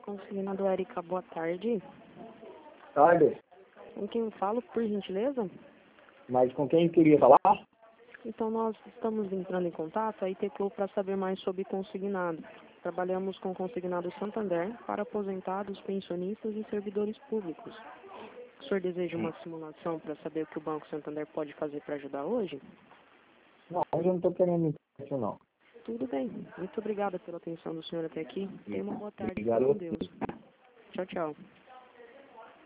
Consignado Érica, boa tarde. Tarde. Com quem eu falo, por gentileza? Mas com quem queria falar? Então, nós estamos entrando em contato, aí teclou para saber mais sobre consignado. Trabalhamos com consignado Santander para aposentados, pensionistas e servidores públicos. O senhor deseja uma simulação para saber o que o Banco Santander pode fazer para ajudar hoje? Não, eu não estou querendo isso, não. Tudo bem. Muito obrigada pela atenção do senhor até aqui. Tenha uma boa tarde. Obrigado. Com Deus. Tchau, tchau.